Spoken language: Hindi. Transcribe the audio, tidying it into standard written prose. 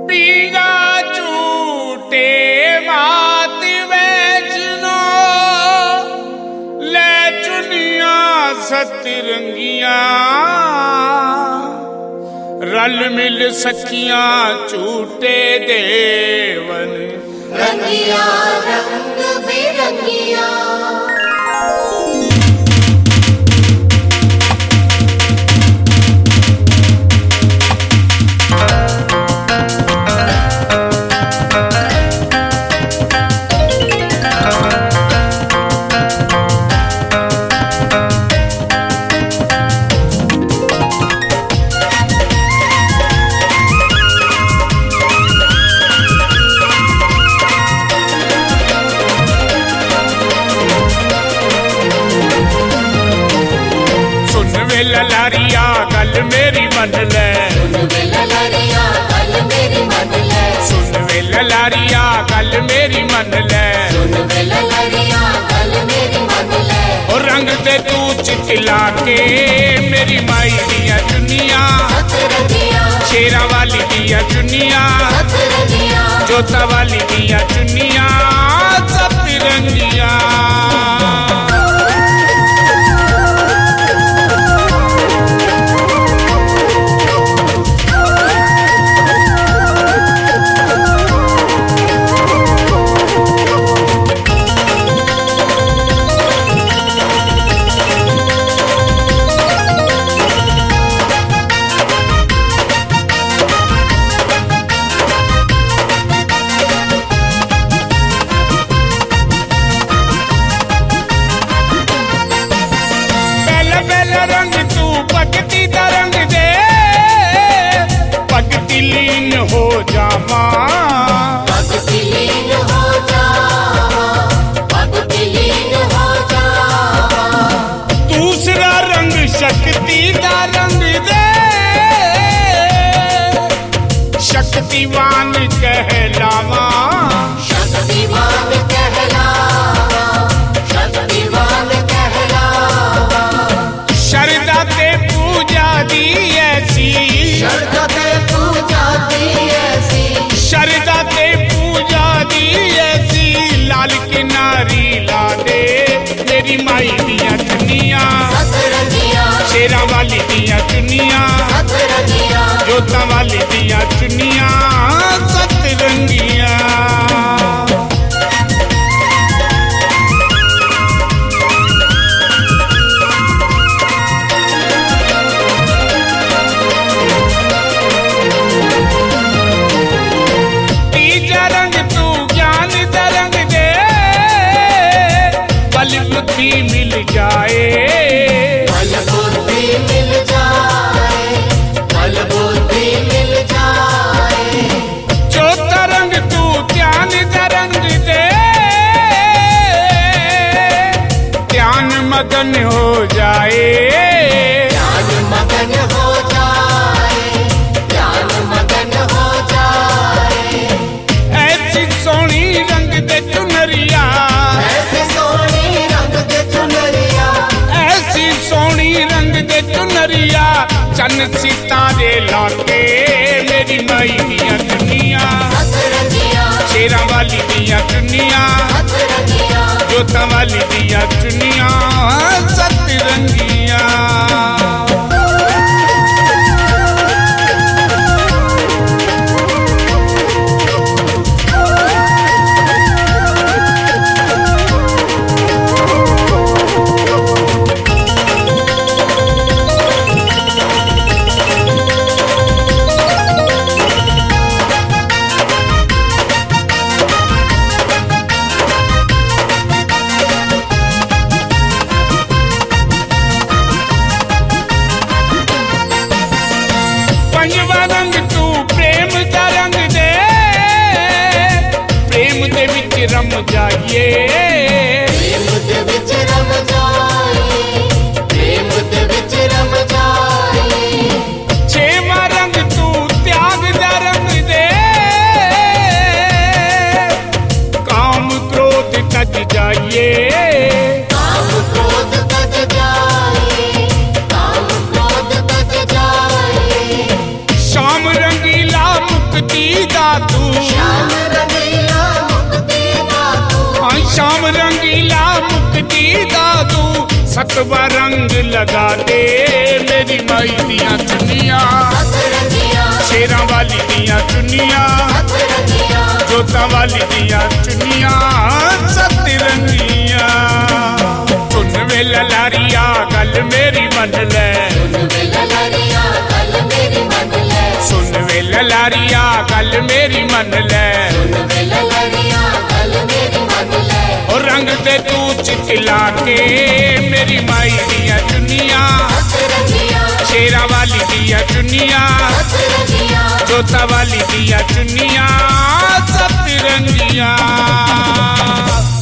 बीगा झूठे मात वैष्णो ले चुनिया सतरंगिया रल मिल सखियां झूठे देवन रंगिया रंग बिरंगिया। ललारिया गल मेरी मन ले सुन वे ललारिया गल मेरी मन ले सुन वे ललारिया गल मेरी मन ले सुन वे ललारिया गल मेरी मन ले और रंग दे तू चितला के मेरी माई दिया चुनिया सतरंगिया शेरा वाली दिया चुनिया सतरंगिया जोता वाली दिया चुनिया सतरंगिया। रंग तू भगती दा रंग दे भगती लीन हो जावा भगती लीन हो जावा भगती लीन हो जावा। दूसरा रंग शक्ति दा रंग दे शक्तिवान कहलावा शक्तिवान कहलावा शक्तिवान कहलावा। शरदा ते पूजा दी ऐसी शरदा ते पूजा दी ऐसी शरदा ते पूजा दी ऐसी लाल किनारी ला दे मेरी माई दिया चुनिया सतरंगिया शेरा वाली दिया चुनिया सतरंगिया जोता वाली दिया चुनिया सतरंगिया। तीजा रंग तू ज्ञान दा रंग दे बल बुद्धि मिल जाए बल बुद्धि मिल जाए बल बुद्धि मिल जाए। चौथा रंग तू ध्यान दा रंग दे ध्यान मगन हो जाए ध्यान मगन हो जाए ध्यान मगन हो जाए। ऐसी सोनी रंग दे चुनरिया ऐसे सोनी रंग के चुनरिया ऐसी सोनी रंग दे चुनरिया चन सितारे लाके मेरी माई दिया चुनिया सतरंगिया शेरा वाली दिया चुनिया सतरंगिया जोता वाली दिया चुनिया सतरंगिया। पंजवा रंग तू प्रेम दा रंग दे प्रेम दे विच रम जाइए प्रेम दे विच रम जाए प्रेम दे विच रम जाए। छेवा रंग तू त्याग दा रंग दे काम क्रोध तज जाइए काम क्रोध तज जाए काम क्रोध तज जाए। शाम रंगीला मुक्ति दा सुतवा रंग लगा दे मेरी माई दिया चुनिया शेरां वाली दिया चुनिया जोता वाली दिया चुनिया सतरंगिया सुन वे ललारिया गल मेरी मन ले सुन वे ललारिया गल मेरी मन ले और रंग दे तू चितला के मेरी माई दिया चुनिया शेरा वाली दिया चुनिया जोता वाली दिया चुनिया सतरंगिया।